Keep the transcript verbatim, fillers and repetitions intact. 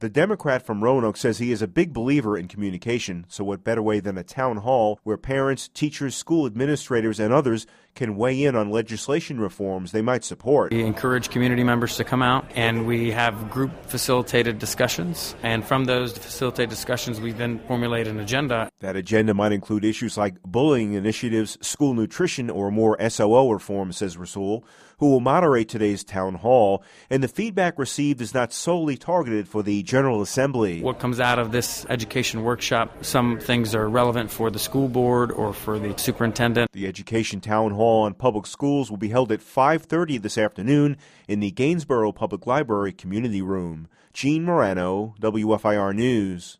The Democrat from Roanoke says he is a big believer in communication, so what better way than a town hall where parents, teachers, school administrators, and others can weigh in on legislation reforms they might support. We encourage community members to come out, and we have group-facilitated discussions, and from those facilitated discussions, we then formulate an agenda. That agenda might include issues like bullying initiatives, school nutrition, or more S O O reform, says Rasul, who will moderate today's town hall, and the feedback received is not solely targeted for the General Assembly. What comes out of this education workshop, some things are relevant for the school board or for the superintendent. The Education Town Hall on public schools will be held at five thirty this afternoon in the Gainsborough Public Library Community Room. Gene Morano, W F I R News.